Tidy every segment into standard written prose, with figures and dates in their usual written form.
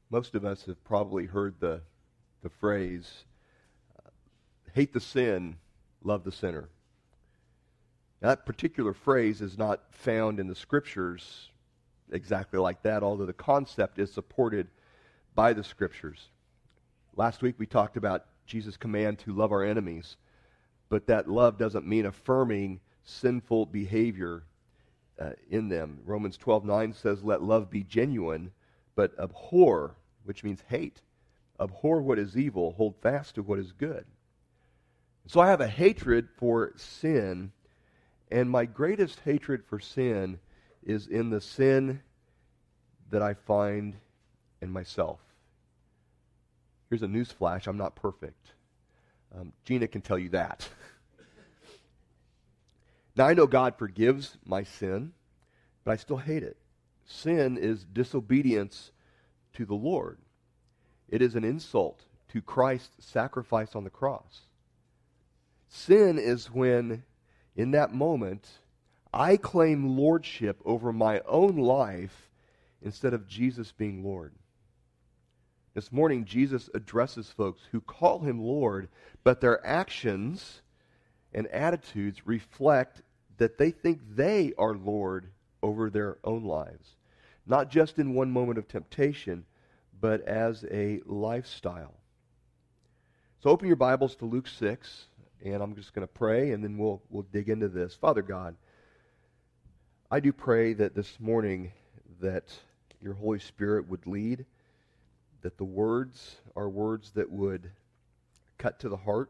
Most of us have probably heard the phrase, hate the sin, love the sinner. Now, that particular phrase is not found in the Scriptures exactly like that, although the concept is supported by the Scriptures. Last week we talked about Jesus' command to love our enemies, but that love doesn't mean affirming sinful behavior in them. Romans 12:9 says, let love be genuine, but abhor, which means hate. Abhor what is evil, hold fast to what is good. So I have a hatred for sin, and my greatest hatred for sin is in the sin that I find in myself. Here's a news flash, I'm not perfect. Gina can tell you that. Now I know God forgives my sin, but I still hate it. Sin is disobedience to the Lord. It is an insult to Christ's sacrifice on the cross. Sin is when, in that moment, I claim lordship over my own life instead of Jesus being Lord. This morning, Jesus addresses folks who call him Lord, but their actions and attitudes reflect that they think they are Lord over their own lives. Not just in one moment of temptation, but as a lifestyle. So open your Bibles to Luke 6, and I'm just going to pray, and then we'll dig into this. Father God, I do pray that this morning that your Holy Spirit would lead, that the words are words that would cut to the heart,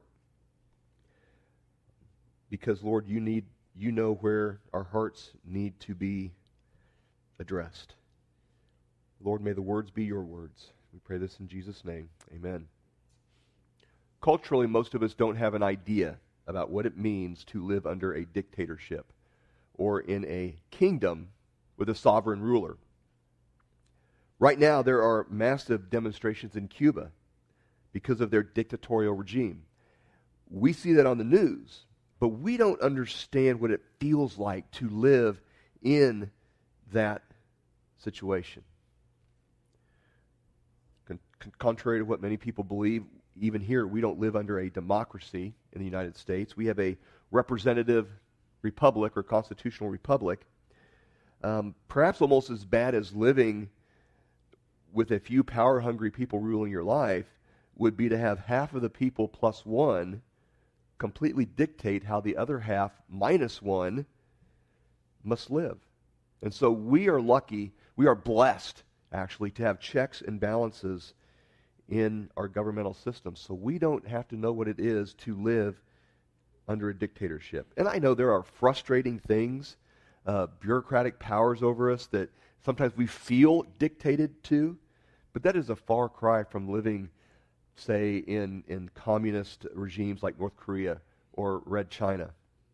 because, Lord, you know where our hearts need to be addressed. Lord, may the words be your words. We pray this in Jesus' name. Amen. Culturally, most of us don't have an idea about what it means to live under a dictatorship or in a kingdom with a sovereign ruler. Right now, there are massive demonstrations in Cuba because of their dictatorial regime. We see that on the news, but we don't understand what it feels like to live in that situation. Contrary to what many people believe, even here, we don't live under a democracy in the United States. We have a representative republic or constitutional republic. Perhaps almost as bad as living with a few power-hungry people ruling your life would be to have half of the people plus one completely dictate how the other half minus one must live. And so we are lucky, we are blessed, actually, to have checks and balances in our governmental system. So we don't have to know what it is to live under a dictatorship. And I know there are frustrating things, bureaucratic powers over us that sometimes we feel dictated to, but that is a far cry from living, say, in communist regimes like North Korea or Red China.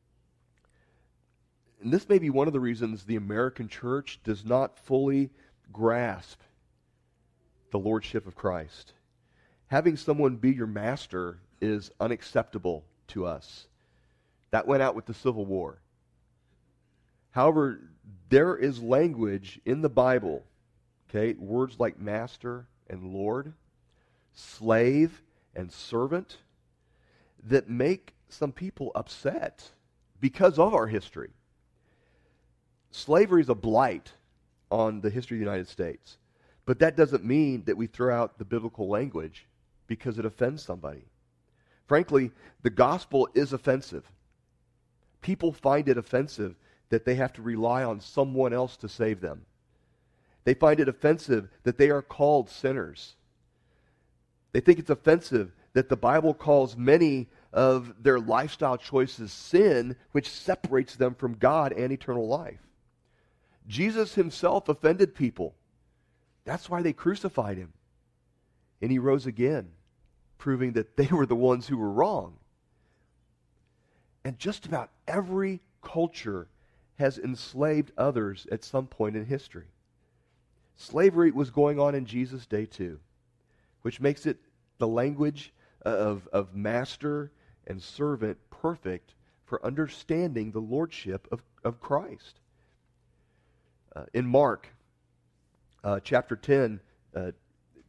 And this may be one of the reasons the American church does not fully grasp the lordship of Christ. Having someone be your master is unacceptable to us. That went out with the Civil War. However, there is language in the Bible, okay, words like master and Lord, slave and servant, that make some people upset because of our history. Slavery is a blight on the history of the United States. But that doesn't mean that we throw out the biblical language because it offends somebody. Frankly, the gospel is offensive. People find it offensive that they have to rely on someone else to save them. They find it offensive that they are called sinners. They think it's offensive that the Bible calls many of their lifestyle choices sin, which separates them from God and eternal life. Jesus himself offended people. That's why they crucified him. And he rose again, proving that they were the ones who were wrong. And just about every culture has enslaved others at some point in history. Slavery was going on in Jesus' day too, which makes it the language of master and servant perfect for understanding the lordship of Christ. In Mark chapter 10,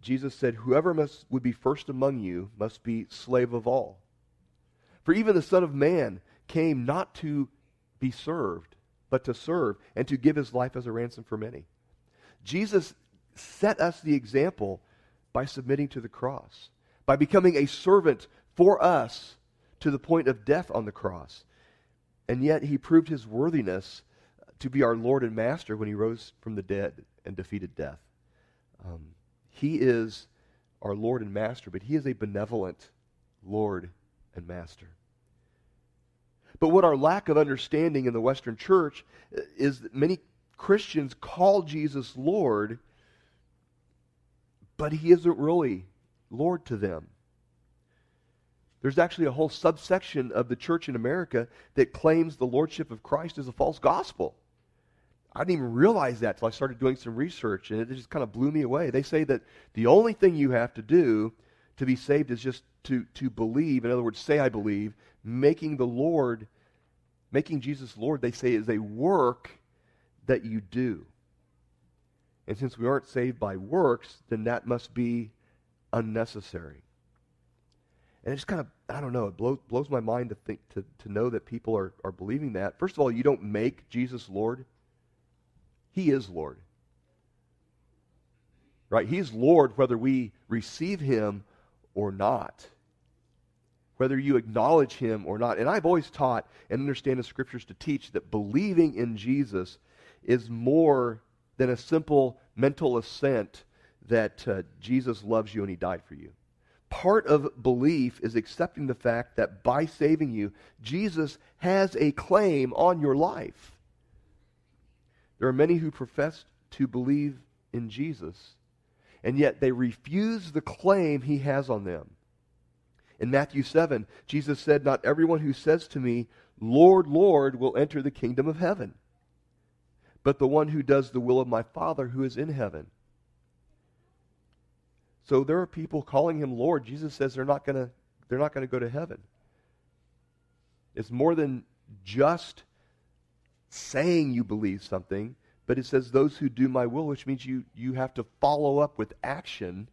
Jesus said, whoever would be first among you must be slave of all. For even the Son of Man came not to be served, but to serve and to give his life as a ransom for many. Jesus set us the example by submitting to the cross, by becoming a servant for us to the point of death on the cross. And yet he proved his worthiness to be our Lord and Master when he rose from the dead and defeated death. He is our Lord and Master, but he is a benevolent Lord and Master. But what our lack of understanding in the Western church is that many Christians call Jesus Lord, but he isn't really Lord to them. There's actually a whole subsection of the church in America that claims the lordship of Christ is a false gospel. I didn't even realize that until I started doing some research, and it just kind of blew me away. They say that the only thing you have to do to be saved is just to believe. In other words, say I believe. Making Jesus Lord, they say, is a work that you do. And since we aren't saved by works, then that must be unnecessary. And it's kind of, I don't know, it blows my mind to think to know that people are believing that. First of all, you don't make Jesus Lord. He is Lord. Right? He is Lord whether we receive him or not. Whether you acknowledge him or not. And I've always taught and understand the scriptures to teach that believing in Jesus is more than a simple mental assent that Jesus loves you and he died for you. Part of belief is accepting the fact that by saving you, Jesus has a claim on your life. There are many who profess to believe in Jesus, and yet they refuse the claim he has on them. In Matthew 7, Jesus said, "Not everyone who says to me, 'Lord, Lord,' will enter the kingdom of heaven, but the one who does the will of my Father who is in heaven." So there are people calling him Lord. Jesus says they're not going to go to heaven. It's more than just saying you believe something, but it says those who do my will, which means you have to follow up with action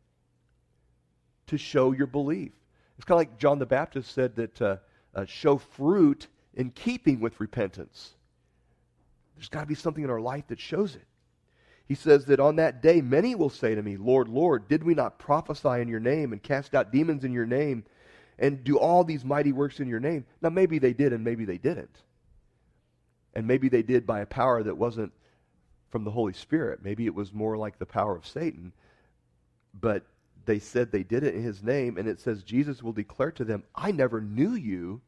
to show your belief. It's kind of like John the Baptist said that show fruit in keeping with repentance. There's got to be something in our life that shows it. He says that on that day, many will say to me, "Lord, Lord, did we not prophesy in your name and cast out demons in your name and do all these mighty works in your name?" Now, maybe they did and maybe they didn't. And maybe they did by a power that wasn't from the Holy Spirit. Maybe it was more like the power of Satan. But they said they did it in his name, and it says Jesus will declare to them, "I never knew you.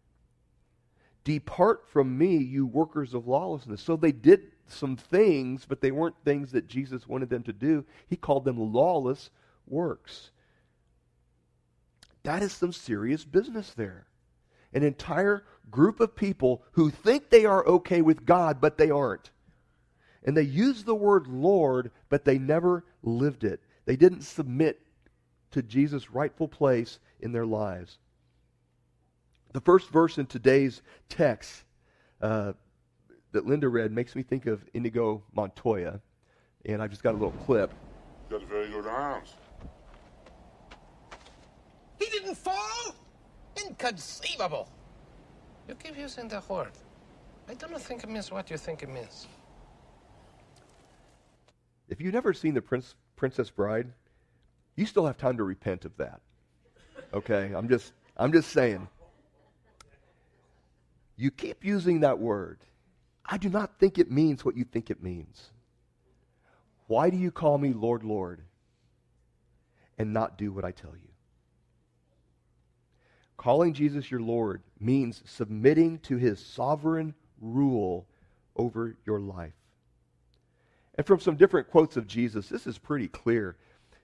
Depart from me, you workers of lawlessness." So they did some things, but they weren't things that Jesus wanted them to do. He called them lawless works. That is some serious business there. An entire group of people who think they are okay with God, but they aren't. And they use the word Lord, but they never lived it. They didn't submit to Jesus' rightful place in their lives. The first verse in today's text that Linda read makes me think of Inigo Montoya, and I've just got a little clip. Got very good arms. He didn't fall? Inconceivable. You keep using the word. I don't think it means what you think it means. If you've never seen The Princess Bride, you still have time to repent of that. Okay? I'm just saying. You keep using that word. I do not think it means what you think it means. Why do you call me Lord, Lord, and not do what I tell you? Calling Jesus your Lord means submitting to his sovereign rule over your life. And from some different quotes of Jesus, this is pretty clear.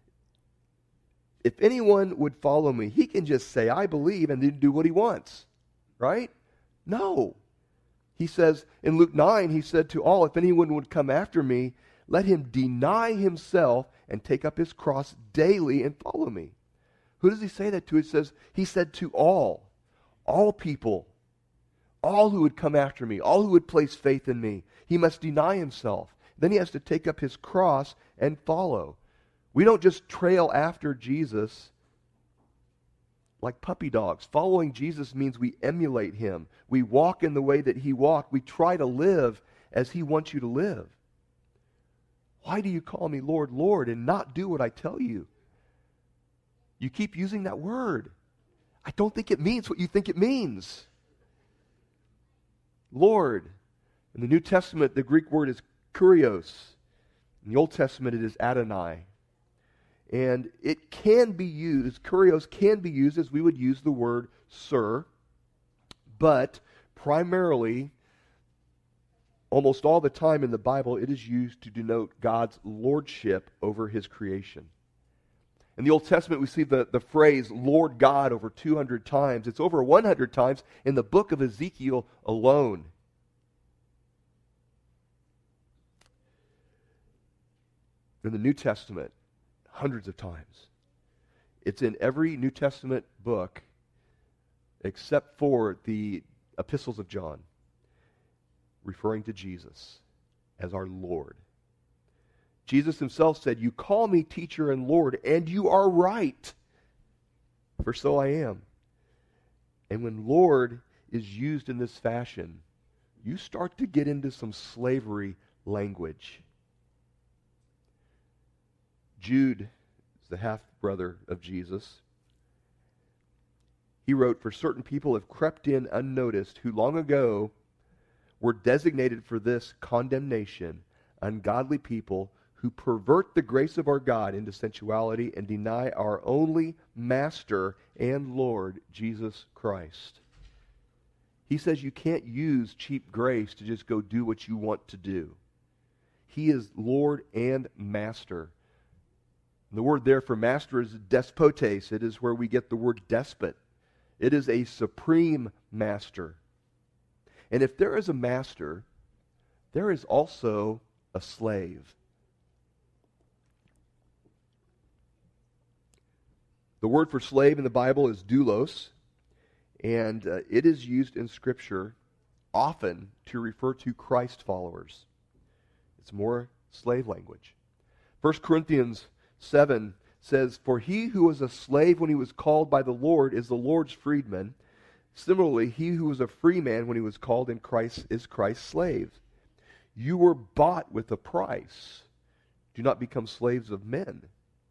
If anyone would follow me, he can just say, "I believe," and then do what he wants. Right? No. He says, in Luke 9, he said to all, "If anyone would come after me, let him deny himself and take up his cross daily and follow me." Who does he say that to? He said to all people, all who would come after me, all who would place faith in me. He must deny himself. Then he has to take up his cross and follow. We don't just trail after Jesus like puppy dogs. Following Jesus means we emulate him. We walk in the way that he walked. We try to live as he wants you to live. Why do you call me Lord, Lord, and not do what I tell you? You keep using that word. I don't think it means what you think it means. Lord. In the New Testament, the Greek word is kurios. In the Old Testament, it is Adonai. And it can be used, kurios can be used as we would use the word sir, but primarily, almost all the time in the Bible, it is used to denote God's lordship over his creation. In the Old Testament, we see the phrase Lord God over 200 times. It's over 100 times in the book of Ezekiel alone. In the New Testament, hundreds of times. It's in every New Testament book except for the epistles of John, referring to Jesus as our Lord. Jesus himself said, "You call me teacher and Lord, and you are right, for so I am." And when Lord is used in this fashion, you start to get into some slavery language. Jude is the half-brother of Jesus. He wrote, "For certain people have crept in unnoticed, who long ago were designated for this condemnation, ungodly people who pervert the grace of our God into sensuality and deny our only Master and Lord, Jesus Christ." He says you can't use cheap grace to just go do what you want to do. He is Lord and Master. The word there for master is despotes. It is where we get the word despot. It is a supreme master. And if there is a master, there is also a slave. The word for slave in the Bible is doulos, and it is used in Scripture often to refer to Christ followers. It's more slave language. 1 Corinthians 7 says, "For he who was a slave when he was called by the Lord is the Lord's freedman. Similarly, he who was a free man when he was called in Christ is Christ's slave. You were bought with a price. Do not become slaves of men."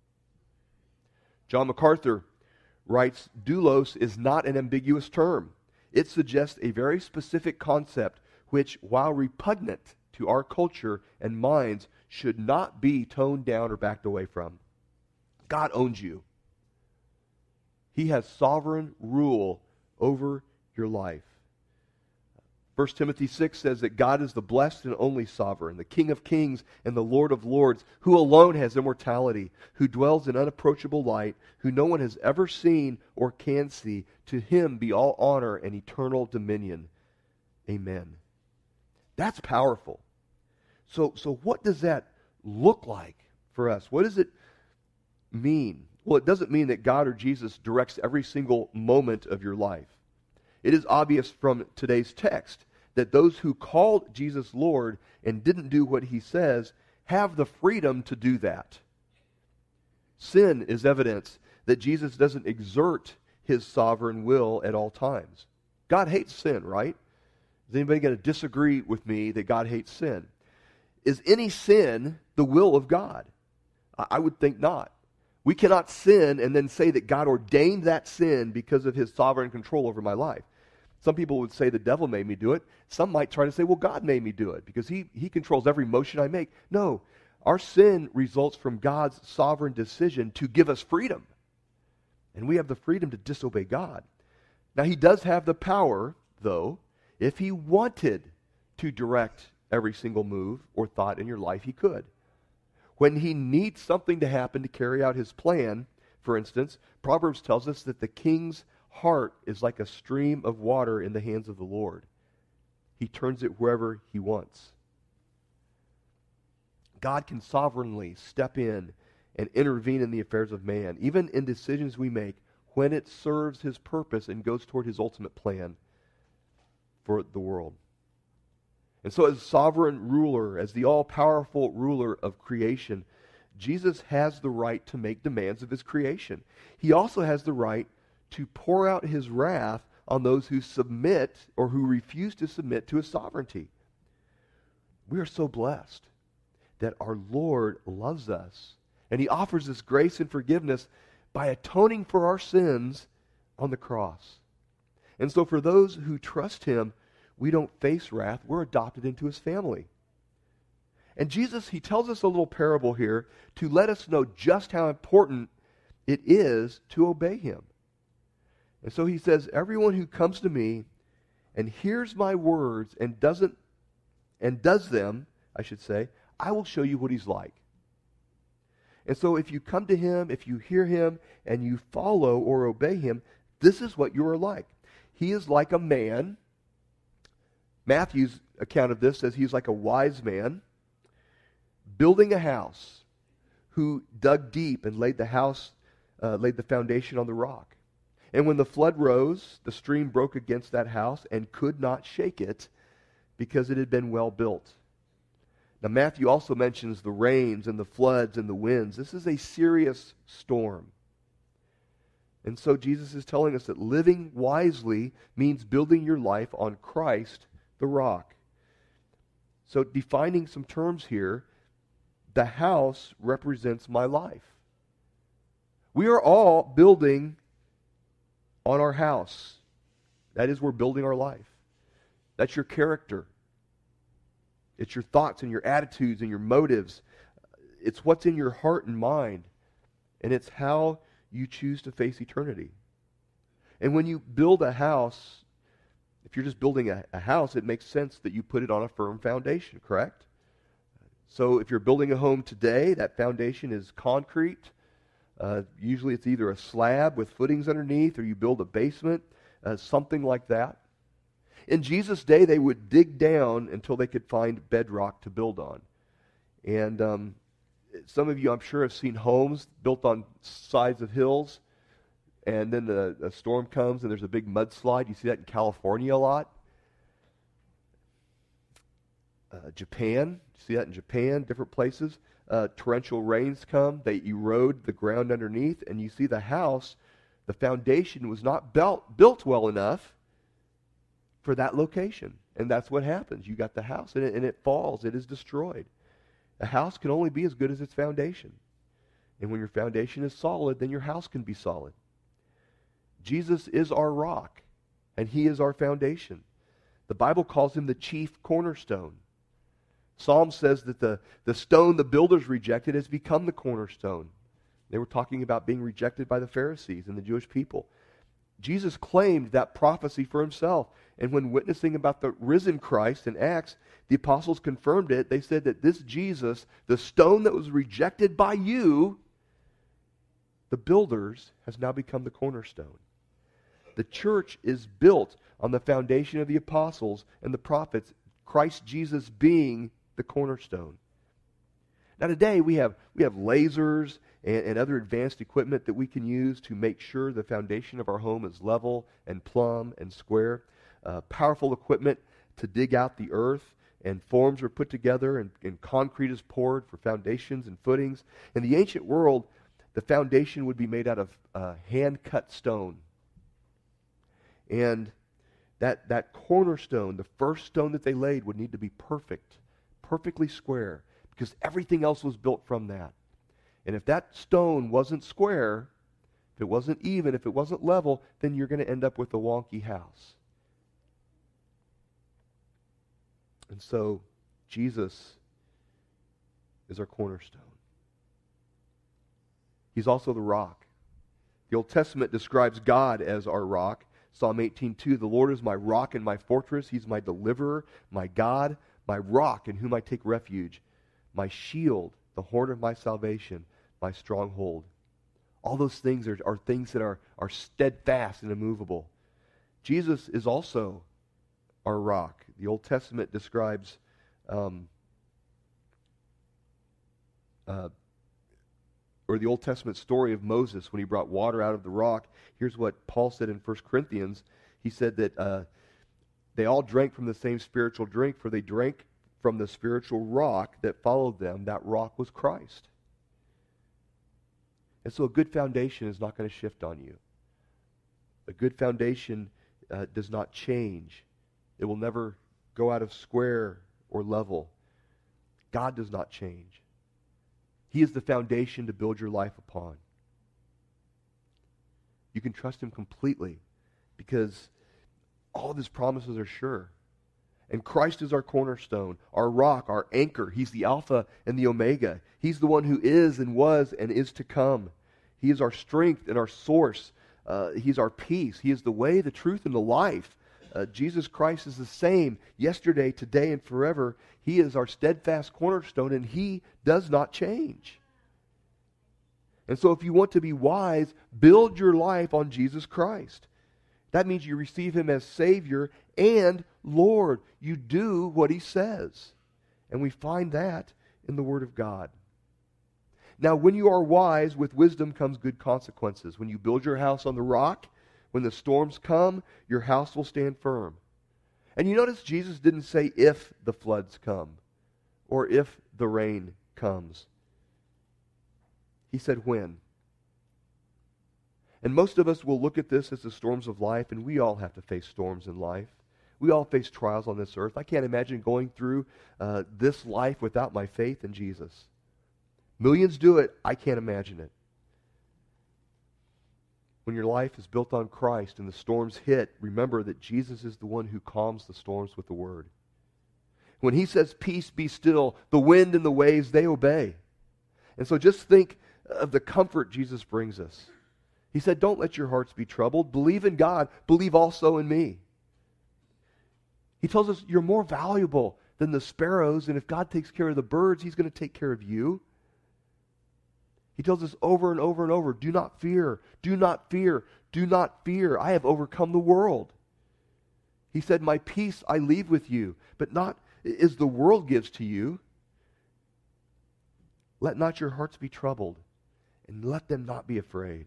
John MacArthur writes, "Doulos is not an ambiguous term. It suggests a very specific concept which, while repugnant to our culture and minds, should not be toned down or backed away from. God owns you. He has sovereign rule over your life. 1 Timothy 6 says that God is the blessed and only sovereign, the King of kings and the Lord of lords, who alone has immortality, who dwells in unapproachable light, who no one has ever seen or can see. To him be all honor and eternal dominion. Amen." That's powerful. So what does that look like for us? What does it mean? Well, it doesn't mean that God or Jesus directs every single moment of your life. It is obvious from today's text that those who called Jesus Lord and didn't do what he says have the freedom to do that. Sin is evidence that Jesus doesn't exert his sovereign will at all times. God hates sin, right? Is anybody going to disagree with me that God hates sin? Is any sin the will of God? I would think not. We cannot sin and then say that God ordained that sin because of his sovereign control over my life. Some people would say the devil made me do it. Some might try to say, well, God made me do it because he controls every motion I make. No, our sin results from God's sovereign decision to give us freedom. And we have the freedom to disobey God. Now, he does have the power, though, if he wanted to direct every single move or thought in your life, he could. When he needs something to happen to carry out his plan, for instance, Proverbs tells us that the king's heart is like a stream of water in the hands of the Lord. He turns it wherever he wants. God can sovereignly step in and intervene in the affairs of man, even in decisions we make, when it serves his purpose and goes toward his ultimate plan for the world. And so as sovereign ruler, as the all-powerful ruler of creation, Jesus has the right to make demands of his creation. He also has the right to pour out his wrath on those who submit or who refuse to submit to his sovereignty. We are so blessed that our Lord loves us, and he offers us grace and forgiveness by atoning for our sins on the cross. And so for those who trust him, we don't face wrath. We're adopted into his family. And Jesus, he tells us a little parable here to let us know just how important it is to obey him. And so he says, everyone who comes to me and hears my words and does them, I should say, I will show you what he's like. And so if you come to him, if you hear him, and you follow or obey him, this is what you are like. He is like a man. Matthew's account of this says he's like a wise man building a house who dug deep and laid the foundation on the rock. And when the flood rose, the stream broke against that house and could not shake it because it had been well built. Now Matthew also mentions the rains and the floods and the winds. This is a serious storm. And so Jesus is telling us that living wisely means building your life on Christ, the rock. So defining some terms here, the house represents my life. We are all building on our house. That is, we're building our life. That's your character. It's your thoughts and your attitudes and your motives. It's what's in your heart and mind. And it's how you choose to face eternity. And when you build a house, if you're just building a house, it makes sense that you put it on a firm foundation, correct? So if you're building a home today, that foundation is concrete. Usually it's either a slab with footings underneath, or you build a basement, something like that. In Jesus' day, they would dig down until they could find bedrock to build on. And some of you, I'm sure, have seen homes built on sides of hills, and then a storm comes and there's a big mudslide. You see that in California a lot. Japan, you see that in Japan, different places. Torrential rains come, they erode the ground underneath, and you see the house, the foundation was not built well enough for that location. And that's what happens. You got the house, and it falls, it is destroyed. A house can only be as good as its foundation. And when your foundation is solid, then your house can be solid. Jesus is our rock, and he is our foundation. The Bible calls him the chief cornerstone. Psalm says that the stone the builders rejected has become the cornerstone. They were talking about being rejected by the Pharisees and the Jewish people. Jesus claimed that prophecy for himself. And when witnessing about the risen Christ in Acts, the apostles confirmed it. They said that this Jesus, the stone that was rejected by you, the builders, has now become the cornerstone. The church is built on the foundation of the apostles and the prophets, Christ Jesus being the cornerstone. Now today we have lasers and other advanced equipment that we can use to make sure the foundation of our home is level and plumb and square. Powerful equipment to dig out the earth, and forms are put together, and concrete is poured for foundations and footings. In the ancient world, the foundation would be made out of hand-cut stone. And that cornerstone, the first stone that they laid, would need to be perfectly square, because everything else was built from that. And if that stone wasn't square, if it wasn't even, if it wasn't level, then you're going to end up with a wonky house. And so, Jesus is our cornerstone. He's also the rock. The Old Testament describes God as our rock. Psalm 18:2, the Lord is my rock and my fortress. He's my deliverer, my God, my rock in whom I take refuge, my shield, the horn of my salvation, my stronghold. All those things are things that are steadfast and immovable. Jesus is also our rock. The Old Testament describes or the Old Testament story of Moses when he brought water out of the rock. Here's what Paul said in 1 Corinthians. He said that they all drank from the same spiritual drink, for they drank from the spiritual rock that followed them. That rock was Christ. And so a good foundation is not going to shift on you. A good foundation does not change. It will never go out of square or level. God does not change. He is the foundation to build your life upon. You can trust Him completely because all of His promises are sure. And Christ is our cornerstone, our rock, our anchor. He's the Alpha and the Omega. He's the one who is and was and is to come. He is our strength and our source. He's our peace. He is the way, the truth, and the life. Jesus Christ is the same yesterday, today, and forever. He is our steadfast cornerstone, and He does not change. And so if you want to be wise, build your life on Jesus Christ. That means you receive Him as Savior and Lord. You do what He says. And we find that in the Word of God. Now, when you are wise, with wisdom comes good consequences. When you build your house on the rock, when the storms come, your house will stand firm. And you notice Jesus didn't say if the floods come or if the rain comes. He said when. And most of us will look at this as the storms of life, and we all have to face storms in life. We all face trials on this earth. I can't imagine going through this life without my faith in Jesus. Millions do it. I can't imagine it. When your life is built on Christ and the storms hit, remember that Jesus is the one who calms the storms with the Word. When He says, peace, be still, the wind and the waves, they obey. And so just think of the comfort Jesus brings us. He said, don't let your hearts be troubled. Believe in God. Believe also in me. He tells us you're more valuable than the sparrows, and if God takes care of the birds, He's going to take care of you. He tells us over and over and over, do not fear, do not fear, do not fear. I have overcome the world. He said, my peace I leave with you, but not as the world gives to you. Let not your hearts be troubled, and let them not be afraid.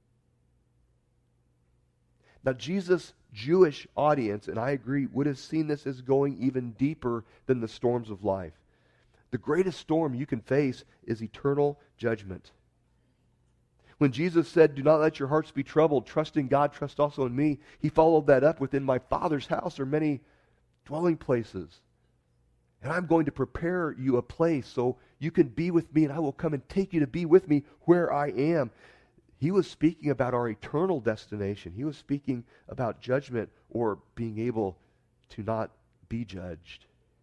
Now, Jesus' Jewish audience, and I agree, would have seen this as going even deeper than the storms of life. The greatest storm you can face is eternal judgment. When Jesus said, do not let your hearts be troubled, trust in God, trust also in me, He followed that up with, in my Father's house are many dwelling places. And I'm going to prepare you a place so you can be with me, and I will come and take you to be with me where I am. He was speaking about our eternal destination. He was speaking about judgment or being able to not be judged.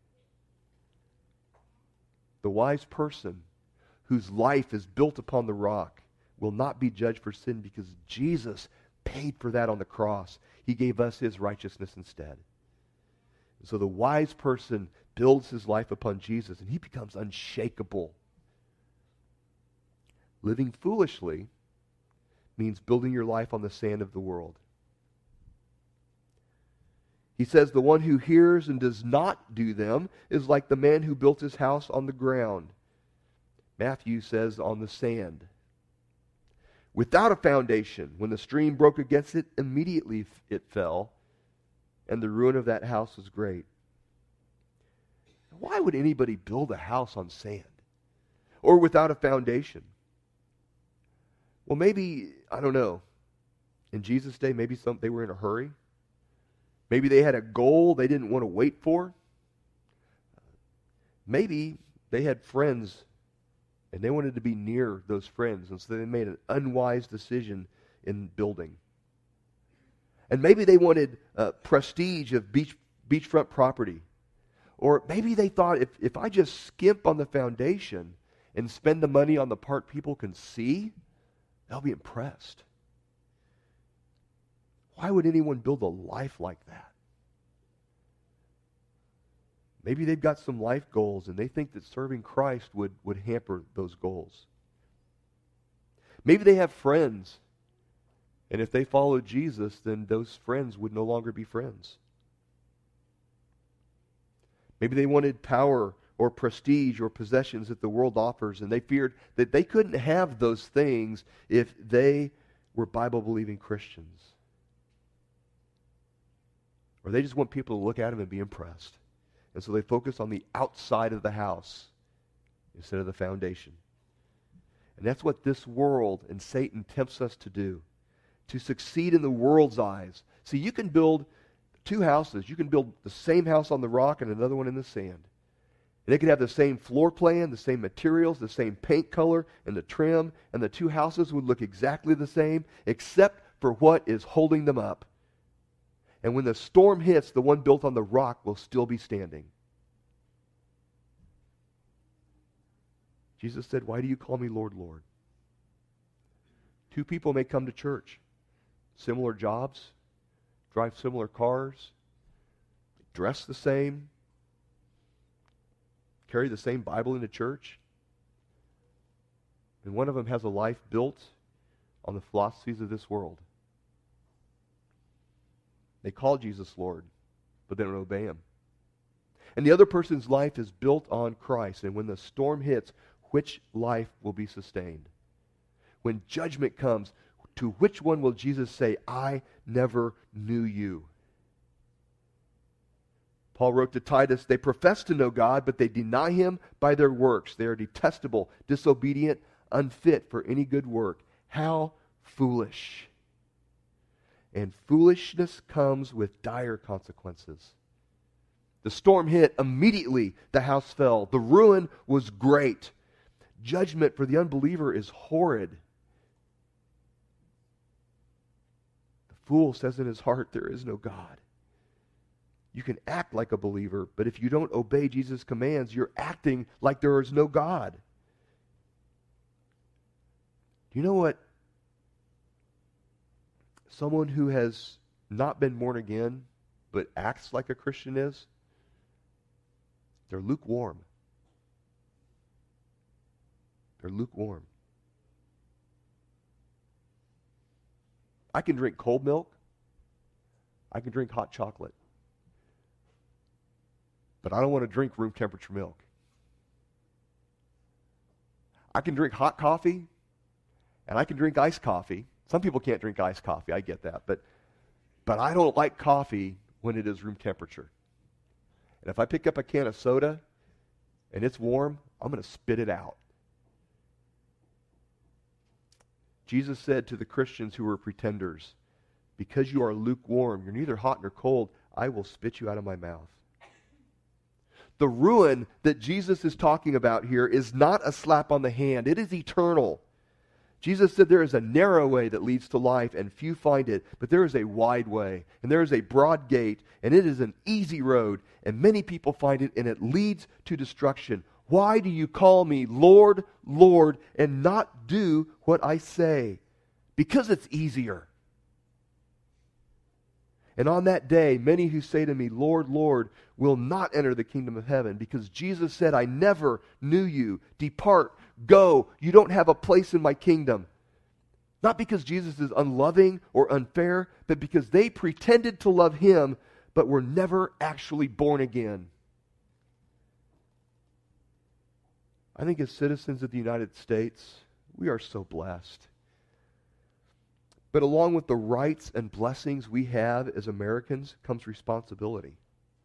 The wise person whose life is built upon the rock will not be judged for sin because Jesus paid for that on the cross. He gave us His righteousness instead. So the wise person builds his life upon Jesus and he becomes unshakable. Living foolishly means building your life on the sand of the world. He says the one who hears and does not do them is like the man who built his house on the ground. Matthew says on the sand. Without a foundation, when the stream broke against it, immediately it fell, and the ruin of that house was great. Why would anybody build a house on sand or without a foundation? Well, maybe, I don't know, in Jesus' day, maybe they were in a hurry. Maybe they had a goal they didn't want to wait for. Maybe they had friends and they wanted to be near those friends, and so they made an unwise decision in building. And maybe they wanted prestige of beachfront property. Or maybe they thought, if I just skimp on the foundation and spend the money on the part people can see, they'll be impressed. Why would anyone build a life like that? Maybe they've got some life goals and they think that serving Christ would hamper those goals. Maybe they have friends, and if they follow Jesus, then those friends would no longer be friends. Maybe they wanted power or prestige or possessions that the world offers, and they feared that they couldn't have those things if they were Bible-believing Christians. Or they just want people to look at them and be impressed. And so they focus on the outside of the house instead of the foundation. And that's what this world and Satan tempts us to do, to succeed in the world's eyes. See, you can build two houses. You can build the same house on the rock and another one in the sand. And they could have the same floor plan, the same materials, the same paint color, and the trim, and the two houses would look exactly the same, except for what is holding them up. And when the storm hits, the one built on the rock will still be standing. Jesus said, "Why do you call me Lord, Lord?" Two people may come to church, similar jobs, drive similar cars, dress the same, carry the same Bible into church, and one of them has a life built on the philosophies of this world. They call Jesus Lord, but they don't obey him. And the other person's life is built on Christ, and when the storm hits, which life will be sustained? When judgment comes, to which one will Jesus say, "I never knew you"? Paul wrote to Titus, "They profess to know God, but they deny him by their works. They are detestable, disobedient, unfit for any good work." How foolish. And foolishness comes with dire consequences. The storm hit. Immediately the house fell. The ruin was great. Judgment for the unbeliever is horrid. The fool says in his heart, "There is no God." You can act like a believer, but if you don't obey Jesus' commands, you're acting like there is no God. Do you know what someone who has not been born again but acts like a Christian is? They're lukewarm. They're lukewarm. I can drink cold milk. I can drink hot chocolate. But I don't want to drink room temperature milk. I can drink hot coffee, and I can drink iced coffee. Some people can't drink iced coffee, I get that. But I don't like coffee when it is room temperature. And if I pick up a can of soda and it's warm, I'm going to spit it out. Jesus said to the Christians who were pretenders, "Because you are lukewarm, you're neither hot nor cold, I will spit you out of my mouth." The ruin that Jesus is talking about here is not a slap on the hand. It is eternal. Jesus said there is a narrow way that leads to life, and few find it. But there is a wide way, and there is a broad gate, and it is an easy road, and many people find it, and it leads to destruction. Why do you call me Lord, Lord, and not do what I say? Because it's easier. And on that day, many who say to me, Lord, Lord, will not enter the kingdom of heaven, because Jesus said, I never knew you. Depart, go. You don't have a place in my kingdom. Not because Jesus is unloving or unfair, but because they pretended to love him, but were never actually born again. I think as citizens of the United States, we are so blessed. But along with the rights and blessings we have as Americans comes responsibility.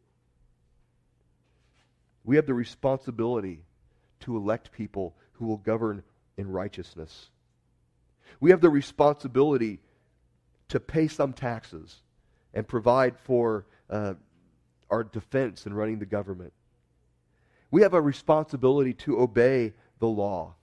We have the responsibility to elect people who will govern in righteousness. We have the responsibility to pay some taxes and provide for our defense in running the government. We have a responsibility to obey the law.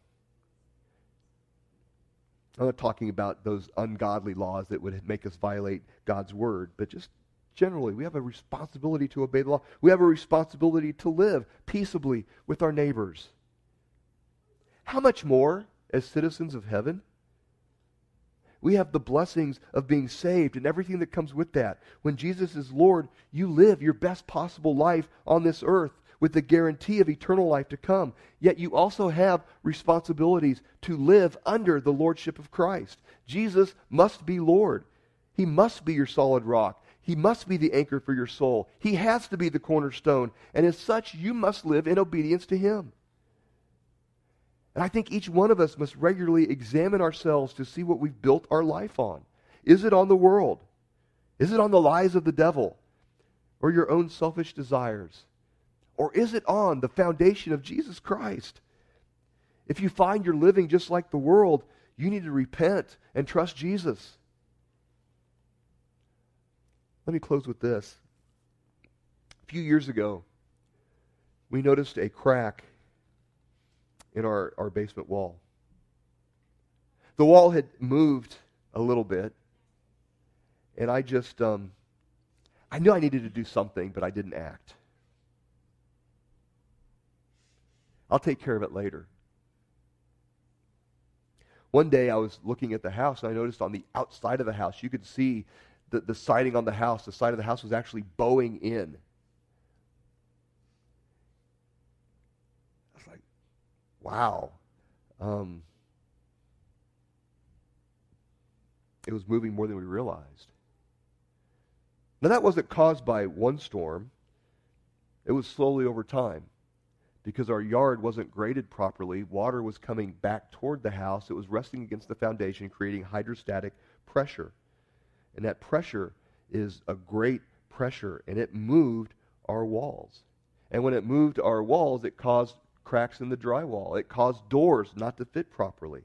I'm not talking about those ungodly laws that would make us violate God's word, but just generally, we have a responsibility to obey the law. We have a responsibility to live peaceably with our neighbors. How much more as citizens of heaven? We have the blessings of being saved and everything that comes with that. When Jesus is Lord, you live your best possible life on this earth with the guarantee of eternal life to come. Yet you also have responsibilities to live under the lordship of Christ. Jesus must be Lord. He must be your solid rock. He must be the anchor for your soul. He has to be the cornerstone. And as such, you must live in obedience to him. And I think each one of us must regularly examine ourselves to see what we've built our life on. Is it on the world? Is it on the lies of the devil? Or your own selfish desires? Or is it on the foundation of Jesus Christ? If you find you're living just like the world, you need to repent and trust Jesus. Let me close with this. A few years ago, we noticed a crack in our basement wall. The wall had moved a little bit, and I just, I knew I needed to do something, but I didn't act. I'll take care of it later. One day I was looking at the house, and I noticed on the outside of the house, you could see the siding on the house. The side of the house was actually bowing in. I was like, wow. It was moving more than we realized. Now that wasn't caused by one storm. It was slowly over time. Because our yard wasn't graded properly, water was coming back toward the house. It was resting against the foundation, creating hydrostatic pressure. And that pressure is a great pressure, and it moved our walls. And when it moved our walls, it caused cracks in the drywall. It caused doors not to fit properly.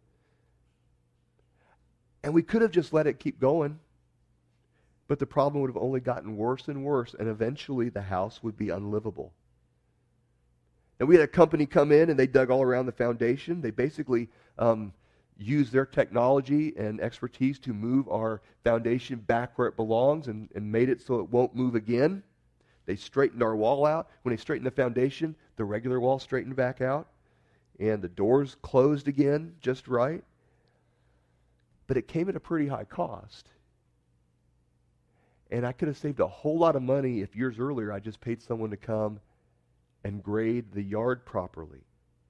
And we could have just let it keep going, but the problem would have only gotten worse and worse, and eventually the house would be unlivable. And we had a company come in, and they dug all around the foundation. They basically used their technology and expertise to move our foundation back where it belongs and made it so it won't move again. They straightened our wall out. When they straightened the foundation, the regular wall straightened back out, and the doors closed again just right. But it came at a pretty high cost. And I could have saved a whole lot of money if years earlier I just paid someone to come and grade the yard properly.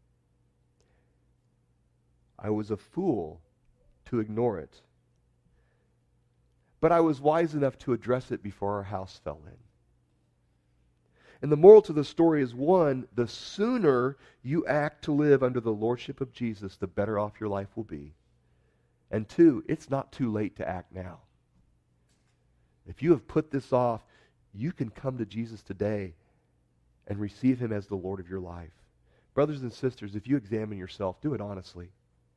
I was a fool to ignore it. But I was wise enough to address it before our house fell in. And the moral to the story is, one, the sooner you act to live under the lordship of Jesus, the better off your life will be. And two, it's not too late to act now. If you have put this off, you can come to Jesus today and receive him as the Lord of your life. Brothers and sisters, if you examine yourself, do it honestly.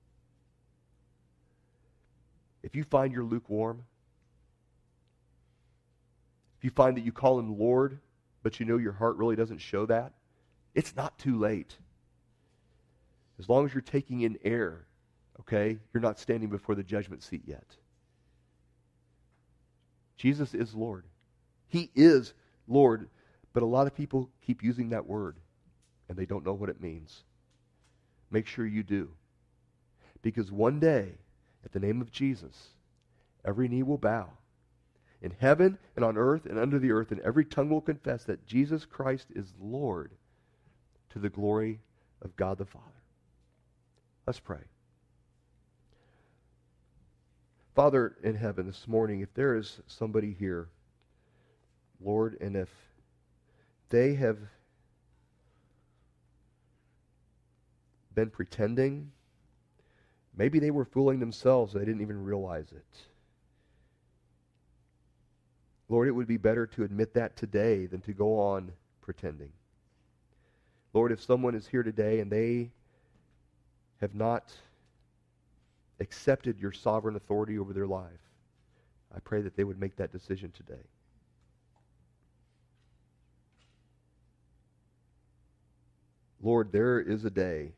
If you find you're lukewarm, if you find that you call him Lord, but you know your heart really doesn't show that, it's not too late. As long as you're taking in air, okay, you're not standing before the judgment seat yet. Jesus is Lord. He is Lord. But a lot of people keep using that word, and they don't know what it means. Make sure you do. Because one day, at the name of Jesus, every knee will bow. In heaven and on earth and under the earth, and every tongue will confess that Jesus Christ is Lord, to the glory of God the Father. Let's pray. Father in heaven, this morning, if there is somebody here, Lord, and if they have been pretending, maybe they were fooling themselves, they didn't even realize it. Lord, it would be better to admit that today than to go on pretending. Lord, if someone is here today and they have not accepted your sovereign authority over their life, I pray that they would make that decision today. Lord, there is a day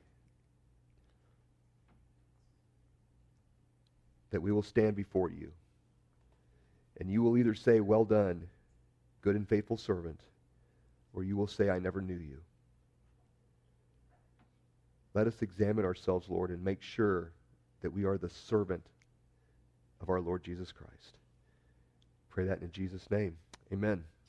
that we will stand before you, and you will either say, "Well done, good and faithful servant," or you will say, "I never knew you." Let us examine ourselves, Lord, and make sure that we are the servant of our Lord Jesus Christ. Pray that in Jesus' name. Amen.